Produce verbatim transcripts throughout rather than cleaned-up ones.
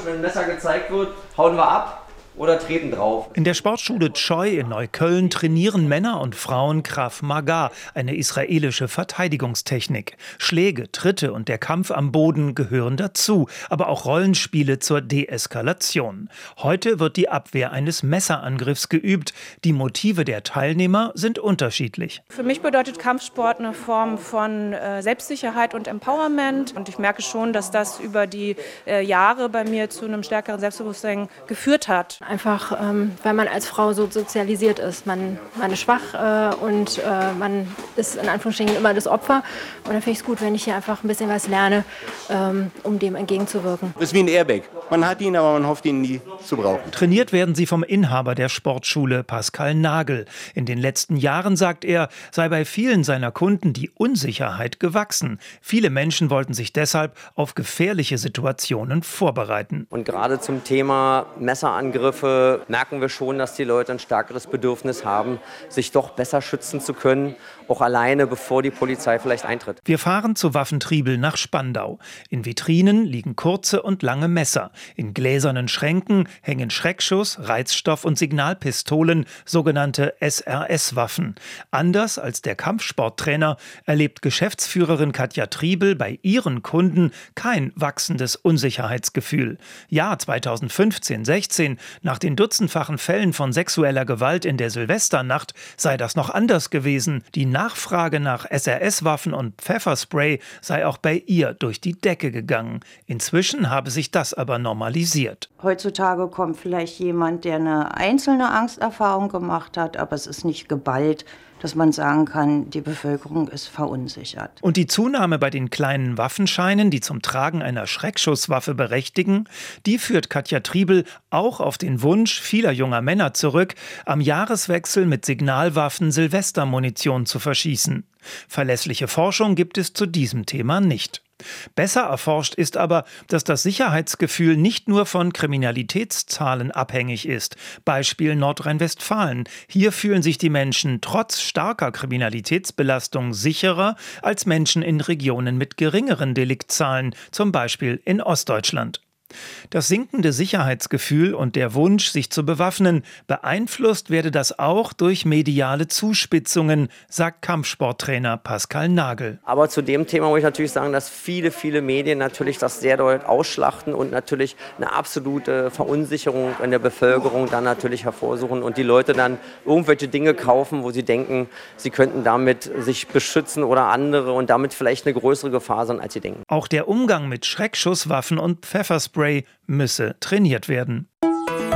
wenn ein Messer gezeigt wird, hauen wir ab oder treten drauf. In der Sportschule Choi in Neukölln trainieren Männer und Frauen Krav Maga, eine israelische Verteidigungstechnik. Schläge, Tritte und der Kampf am Boden gehören dazu, aber auch Rollenspiele zur Deeskalation. Heute wird die Abwehr eines Messerangriffs geübt. Die Motive der Teilnehmer sind unterschiedlich. Für mich bedeutet Kampfsport eine Form von äh, Selbstsicherheit und Empowerment. Und ich merke schon, dass das über die äh, Jahre bei mir zu einem stärkeren Selbstbewusstsein geführt hat. Einfach, ähm, weil man als Frau so sozialisiert ist. Man, man ist schwach äh, und äh, man ist in Anführungsstrichen immer das Opfer. Und dann finde ich es gut, wenn ich hier einfach ein bisschen was lerne, ähm, um dem entgegenzuwirken. Das ist wie ein Airbag. Man hat ihn, aber man hofft, ihn nie zu brauchen. Trainiert werden sie vom Inhaber der Sportschule, Pascal Nagel. In den letzten Jahren, sagt er, sei bei vielen seiner Kunden die Unsicherheit gewachsen. Viele Menschen wollten sich deshalb auf gefährliche Situationen vorbereiten. Und gerade zum Thema Messerangriffe merken wir schon, dass die Leute ein stärkeres Bedürfnis haben, sich doch besser schützen zu können, auch alleine, bevor die Polizei vielleicht eintritt. Wir fahren zu Waffentriebel nach Spandau. In Vitrinen liegen kurze und lange Messer. In gläsernen Schränken hängen Schreckschuss, Reizstoff und Signalpistolen, sogenannte S R S-Waffen. Anders als der Kampfsporttrainer erlebt Geschäftsführerin Katja Triebel bei ihren Kunden kein wachsendes Unsicherheitsgefühl. Ja, zweitausendfünfzehn sechzehn, nach den dutzendfachen Fällen von sexueller Gewalt in der Silvesternacht, sei das noch anders gewesen. Die Nachfrage nach S R S-Waffen und Pfefferspray sei auch bei ihr durch die Decke gegangen. Inzwischen habe sich das aber normalisiert. Heutzutage kommt vielleicht jemand, der eine einzelne Angsterfahrung gemacht hat, aber es ist nicht geballt, dass man sagen kann, die Bevölkerung ist verunsichert. Und die Zunahme bei den kleinen Waffenscheinen, die zum Tragen einer Schreckschusswaffe berechtigen, die führt Katja Triebel auch auf den Wunsch vieler junger Männer zurück, am Jahreswechsel mit Signalwaffen Silvestermunition zu verschießen. Verlässliche Forschung gibt es zu diesem Thema nicht. Besser erforscht ist aber, dass das Sicherheitsgefühl nicht nur von Kriminalitätszahlen abhängig ist. Beispiel Nordrhein-Westfalen. Hier fühlen sich die Menschen trotz starker Kriminalitätsbelastung sicherer als Menschen in Regionen mit geringeren Deliktzahlen, zum Beispiel in Ostdeutschland. Das sinkende Sicherheitsgefühl und der Wunsch, sich zu bewaffnen, beeinflusst werde das auch durch mediale Zuspitzungen, sagt Kampfsporttrainer Pascal Nagel. Aber zu dem Thema muss ich natürlich sagen, dass viele, viele Medien natürlich das sehr deutlich ausschlachten und natürlich eine absolute Verunsicherung in der Bevölkerung dann natürlich hervorsuchen und die Leute dann irgendwelche Dinge kaufen, wo sie denken, sie könnten damit sich beschützen oder andere und damit vielleicht eine größere Gefahr sein, als sie denken. Auch der Umgang mit Schreckschusswaffen und Pfefferspray müsse trainiert werden.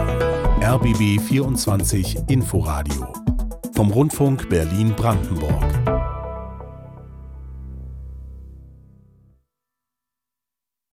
R B B vierundzwanzig Inforadio vom Rundfunk Berlin-Brandenburg.